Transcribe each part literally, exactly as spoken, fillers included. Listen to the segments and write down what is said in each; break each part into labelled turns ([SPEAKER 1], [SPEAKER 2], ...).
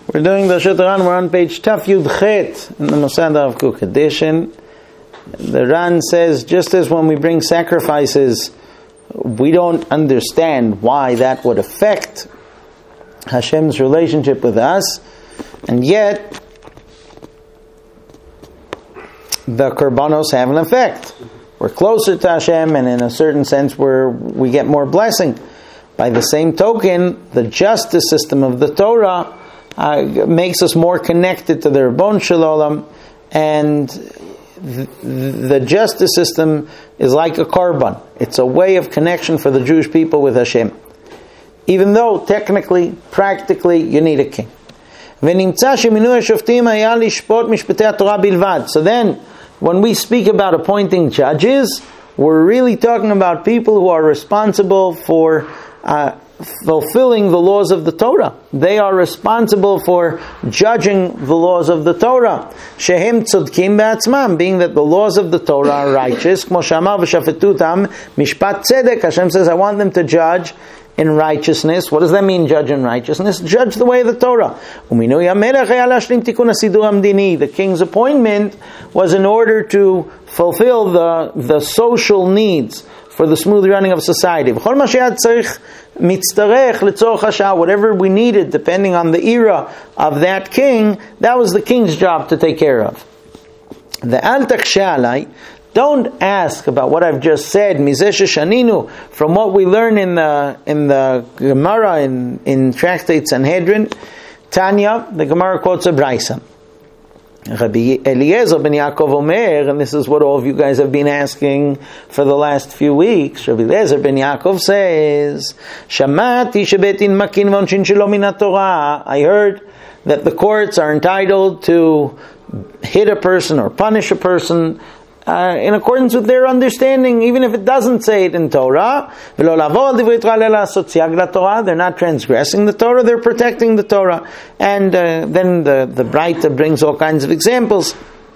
[SPEAKER 1] We're doing the Shut Ran. We're on page Taf Yud Chet in the Mosad Rav Kook edition. The Ran says, just as when we bring sacrifices, we don't understand why that would affect Hashem's relationship with us, and yet the Korbanos have an effect. We're closer to Hashem, and in a certain sense, we're, we get more blessing. By the same token, the justice system of the Torah uh, makes us more connected to the Ribbon Shalom, and the, the justice system is like a korban. It's a way of connection for the Jewish people with Hashem. Even though, technically, practically, you need a king. So then, when we speak about appointing judges, we're really talking about people who are responsible for uh, fulfilling the laws of the Torah. They are responsible for judging the laws of the Torah. Shehem tzodkim be'atzmam, being that the laws of the Torah are righteous. Kmo she'amar v'shafetutam mishpat tzedek. Hashem says, I want them to judge in righteousness. What does that mean, judge in righteousness? Judge the way of the Torah. The king's appointment was in order to fulfill the, the social needs for the smooth running of society. Whatever we needed, depending on the era of that king, that was the king's job to take care of. The al taksha alai, don't ask about what I've just said. From what we learn in the in the Gemara in in Tractate Sanhedrin, Tanya, the Gemara quotes a brayso. Rabbi Eliezer ben Yaakov Omer, and this is what all of you guys have been asking for the last few weeks. Rabbi Eliezer ben Yaakov says, "Shamati shebetin makin v'onshin shelo min haTorah." I heard that the courts are entitled to hit a person or punish a person Uh, in accordance with their understanding, even if it doesn't say it in Torah. They're not transgressing the Torah, they're protecting the Torah. And uh, then the, the Braita brings all kinds of examples.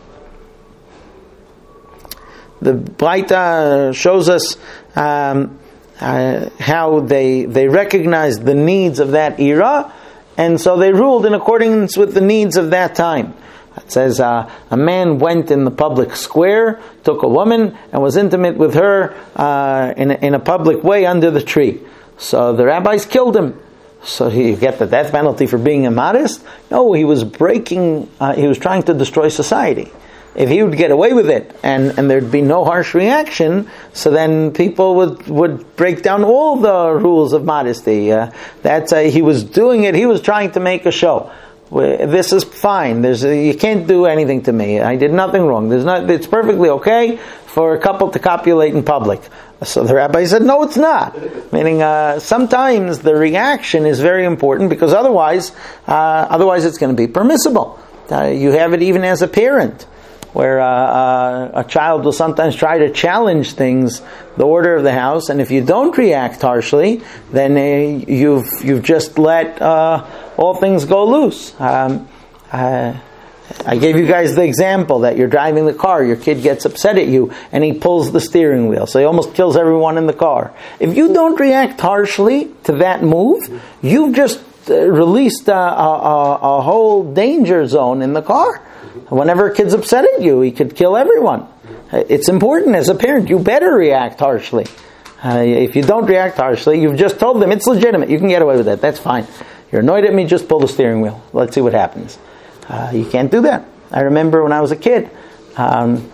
[SPEAKER 1] The Braita shows us um, uh, how they, they recognized the needs of that era, and so they ruled in accordance with the needs of that time. It says uh, a man went in the public square, took a woman, and was intimate with her uh, in, a, in a public way under the tree. So the rabbis killed him. So you get the death penalty for being immodest? No, he was breaking, uh, he was trying to destroy society. If he would get away with it, and, and there'd be no harsh reaction, so then people would, would break down all the rules of modesty. Uh, that's uh, he was doing it, he was trying to make a show. This is fine. There's a, you can't do anything to me. I did nothing wrong. There's not. It's perfectly okay for a couple to copulate in public. So the rabbi said, no, it's not. Meaning, uh, sometimes the reaction is very important, because otherwise, uh, otherwise it's going to be permissible. Uh, you have it even as a parent, where uh, uh, a child will sometimes try to challenge things, the order of the house, and if you don't react harshly, then uh, you've you've just let uh, all things go loose. Um, uh, I gave you guys the example that you're driving the car, your kid gets upset at you, and he pulls the steering wheel, so he almost kills everyone in the car. If you don't react harshly to that move, you've just uh, released a, a, a whole danger zone in the car. Whenever a kid's upset at you, he could kill everyone. It's important as a parent, you better react harshly. Uh, if you don't react harshly, you've just told them it's legitimate, you can get away with it, that's fine. You're annoyed at me, just pull the steering wheel. Let's see what happens. Uh, you can't do that. I remember when I was a kid, um,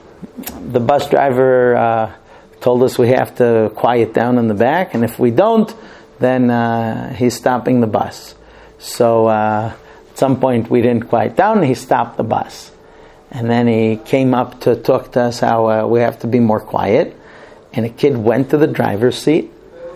[SPEAKER 1] the bus driver uh, told us we have to quiet down in the back, and if we don't, then uh, he's stopping the bus. So uh, at some point we didn't quiet down, and he stopped the bus. And then he came up to talk to us how uh, we have to be more quiet. And a kid went to the driver's seat,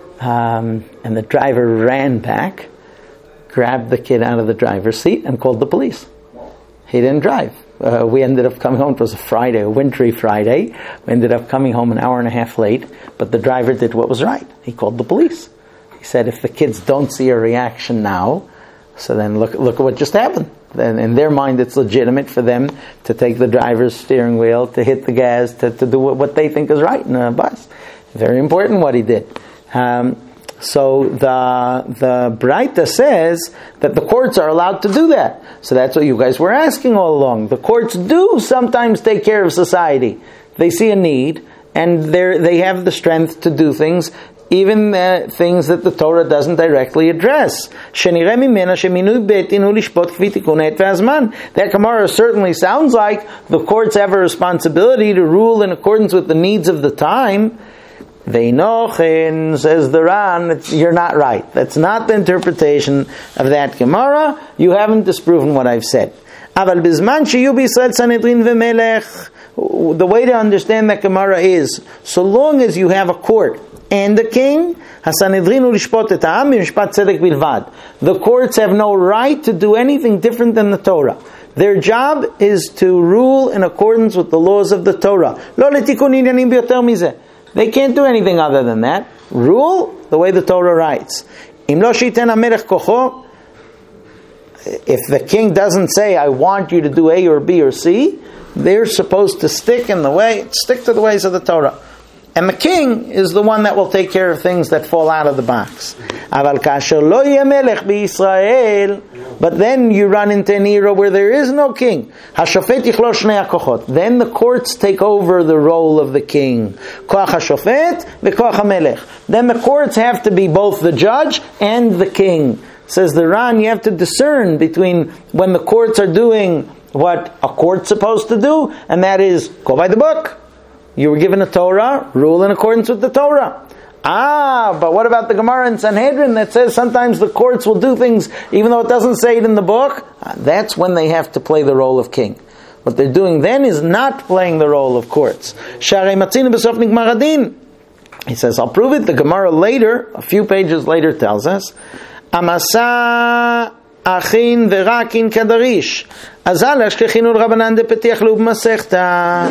[SPEAKER 1] um, and the driver ran back, grabbed the kid out of the driver's seat, and called the police. He didn't drive. Uh, we ended up coming home. It was a Friday, a wintry Friday. We ended up coming home an hour and a half late, but the driver did what was right. He called the police. He said, if the kids don't see a reaction now, so then look look at what just happened. Then in their mind, it's legitimate for them to take the driver's steering wheel, to hit the gas, to, to do what they think is right in a bus. Very important what he did. Um, So the the Braita says that the courts are allowed to do that. So that's what you guys were asking all along. The courts do sometimes take care of society. They see a need, and they they have the strength to do things, even uh, things that the Torah doesn't directly address. That Gemara certainly sounds like the courts have a responsibility to rule in accordance with the needs of the time. Ve'inochin, says the Ran, you're not right. That's not the interpretation of that Gemara. You haven't disproven what I've said. Aval bizman sheyu b'Yisrael Sanhedrin ve'melech. The way to understand that Gemara is, so long as you have a court and a king, HaSanhedrin hu lishpot et ha'am b'mishpat tzedek bilvad. The courts have no right to do anything different than the Torah. Their job is to rule in accordance with the laws of the Torah. Lo letikun inyanim b'yoter mizeh. They can't do anything other than that. Rule the way the Torah writes. Im lo shiten hamelech kocho. If the king doesn't say, I want you to do A or B or C, they're supposed to stick in the way, stick to the ways of the Torah. And the king is the one that will take care of things that fall out of the box. Aval kasher lo yeh melech b'Yisrael. But then you run into an era where there is no king. Hashofet yichlol shnei hakochot. Then the courts take over the role of the king. Koach hashofet v'koach hamelech. Then the courts have to be both the judge and the king. Says the Ran, you have to discern between when the courts are doing what a court's supposed to do, and that is, go by the book. You were given a Torah, rule in accordance with the Torah. Ah, but what about the Gemara in Sanhedrin that says sometimes the courts will do things even though it doesn't say it in the book? Ah, that's when they have to play the role of king. What they're doing then is not playing the role of courts. Sharei matzinu b'sof nigmar hadin. He says, I'll prove it. The Gemara later, a few pages later, tells us, Amasa achin v'rakin kadarish. Azal ashkechinu l'rabanan de petiach l'ub masechta.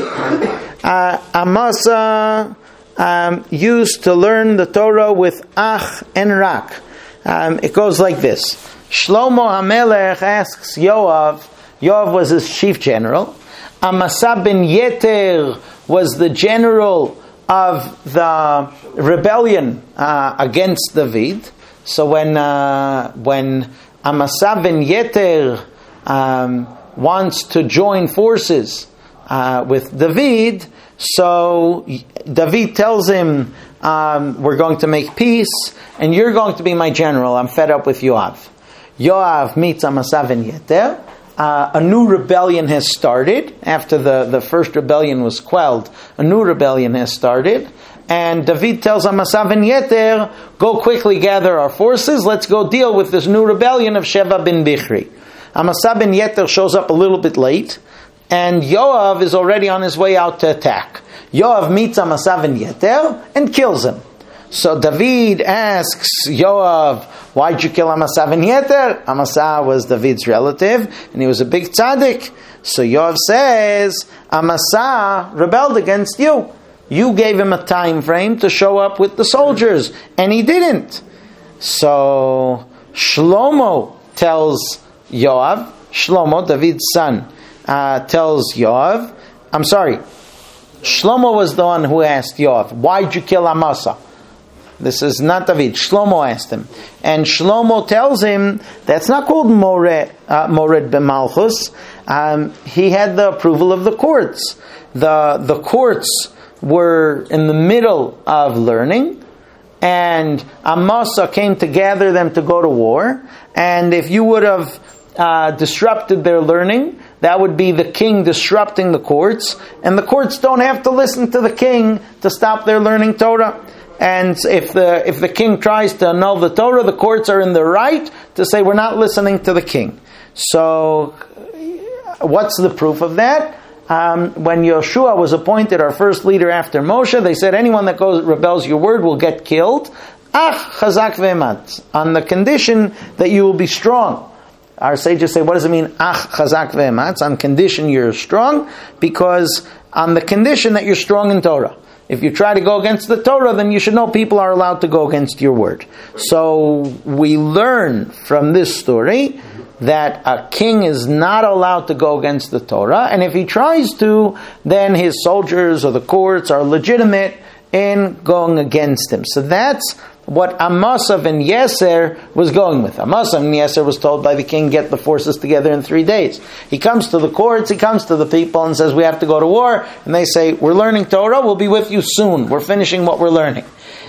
[SPEAKER 1] Amasa um, used to learn the Torah with ach and rak. Um, it goes like this. Shlomo HaMelech asks Yoav. Yoav was his chief general. Amasa ben Yeter was the general of the rebellion uh, against David. So when uh, when Amasa ben Yeter um, wants to join forces uh, with David, so David tells him, um, we're going to make peace, and you're going to be my general. I'm fed up with Yoav. Yoav meets Amasa ben Yeter. Uh, a new rebellion has started. After the, the first rebellion was quelled, a new rebellion has started. And David tells Amasa ben Yeter, go quickly gather our forces, let's go deal with this new rebellion of Sheva ben Bichri. Amasa ben Yeter shows up a little bit late, and Yoav is already on his way out to attack. Yoav meets Amasa ben Yeter and kills him. So David asks Yoav, why'd you kill Amasa ben Yeter? Amasa was David's relative, and he was a big tzaddik. So Yoav says, Amasa rebelled against you. You gave him a time frame to show up with the soldiers, and he didn't. So Shlomo tells Yoav, Shlomo, David's son, uh, tells Yoav, I'm sorry, Shlomo was the one who asked Yoav, why'd you kill Amasa? This is not David. Shlomo asked him. And Shlomo tells him, that's not called Mored, uh, Mored b'Malchus. Um, he had the approval of the courts. The, the courts were in the middle of learning, and Amasa came to gather them to go to war, and if you would have uh, disrupted their learning, that would be the king disrupting the courts, and the courts don't have to listen to the king to stop their learning Torah. And if the if the king tries to annul the Torah, the courts are in the right to say we're not listening to the king. So what's the proof of that? Um, when Yoshua was appointed our first leader after Moshe, they said anyone that goes rebels your word will get killed. Ach chazak ve'ematz, on the condition that you will be strong. Our sages say, what does it mean? Ach chazak ve'ematz, on condition you're strong, because on the condition that you're strong in Torah. If you try to go against the Torah, then you should know people are allowed to go against your word. So we learn from this story that a king is not allowed to go against the Torah, and if he tries to, then his soldiers or the courts are legitimate in going against him. So that's what Amasa ben Yeser was going with. Amasa ben Yeser was told by the king, get the forces together in three days. He comes to the courts, he comes to the people and says, we have to go to war. And they say, we're learning Torah, we'll be with you soon. We're finishing what we're learning.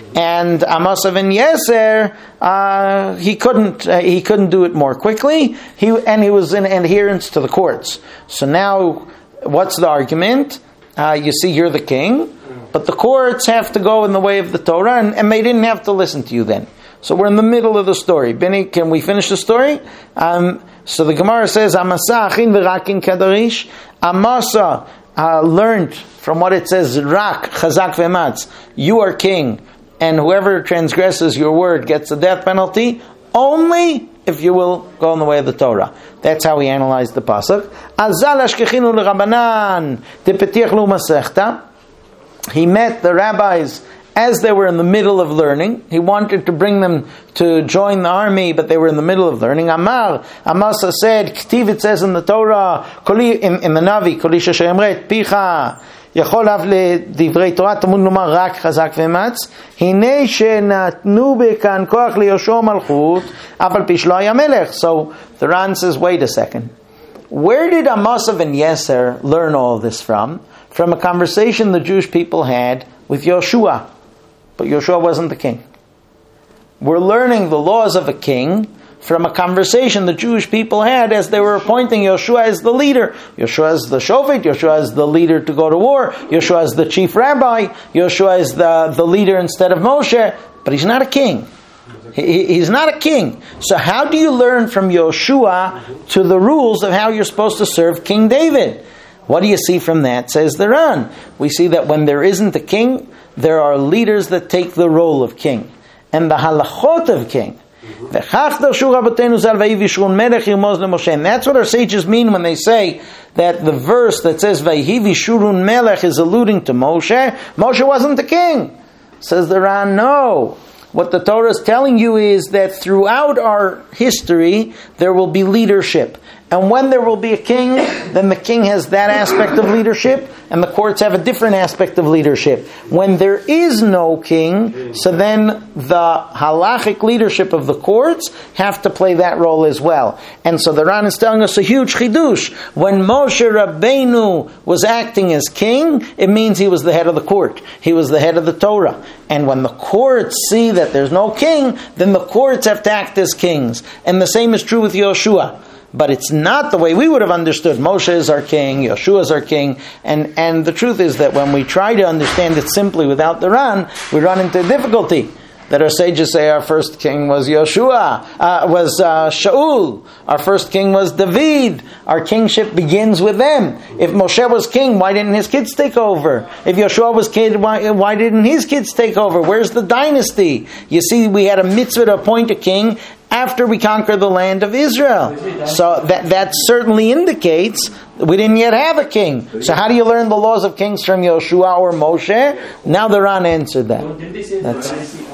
[SPEAKER 1] And Amasa ben Yeser, uh, he couldn't uh, he couldn't do it more quickly. He and he was in adherence to the courts. So now, what's the argument? Uh, you see, you're the king, but the courts have to go in the way of the Torah, and, and they didn't have to listen to you then. So we're in the middle of the story. Benny, can we finish the story? Um, so the Gemara says, Amasa achin v'rakin kadarish. Amasa uh, learned from what it says, rak, chazak v'ematz. You are king, and whoever transgresses your word gets a death penalty, only if you will go in the way of the Torah. That's how he analyzed the pasuk. Azal ashkechinu l'Rabanan tepetiach lu masechta. He met the rabbis as they were in the middle of learning. He wanted to bring them to join the army, but they were in the middle of learning. Amar, Amasa said, Ktiv, it says in the Torah, in, in the Navi, Koli sheshemret picha, יכול אף לדברי תורה, תמוד לומר רק חזק ואמץ, הנה שנתנו בכאן כוח ליהושע מלכות, אף על פי שלא היה מלך. So the Ran says, wait a second. Where did Amasa ben Yeser learn all this from? From a conversation the Jewish people had with Yoshua. But Yoshua wasn't the king. We're learning the laws of a king from a conversation the Jewish people had as they were appointing Yoshua as the leader. Yoshua is the shofet, Yoshua is the leader to go to war, Yoshua is the chief rabbi, Yoshua is the, the leader instead of Moshe, but he's not a king. He, he's not a king. So how do you learn from Yoshua to the rules of how you're supposed to serve King David? What do you see from that, says the Ran? We see that when there isn't a king, there are leaders that take the role of king. And the halachot of king. And that's what our sages mean when they say that the verse that says Vayhivi Shurun Melech is alluding to Moshe. Moshe wasn't the king. Says the Ran, no. What the Torah is telling you is that throughout our history there will be leadership. And when there will be a king, then the king has that aspect of leadership, and the courts have a different aspect of leadership. When there is no king, so then the halachic leadership of the courts have to play that role as well. And so the Ran is telling us a huge chidush. When Moshe Rabbeinu was acting as king, it means he was the head of the court. He was the head of the Torah. And when the courts see that there's no king, then the courts have to act as kings. And the same is true with Yoshua. But it's not the way we would have understood. Moshe is our king, Yoshua is our king, and, and the truth is that when we try to understand it simply without the Ran, we run into difficulty. That our sages say our first king was Yoshua, uh, was uh, Shaul, our first king was David, our kingship begins with them. If Moshe was king, why didn't his kids take over? If Yoshua was king, why, why didn't his kids take over? Where's the dynasty? You see, we had a mitzvah to appoint a king after we conquered the land of Israel. So that, that certainly indicates we didn't yet have a king. So how do you learn the laws of kings from Yoshua or Moshe? Now the Ran answered that. That's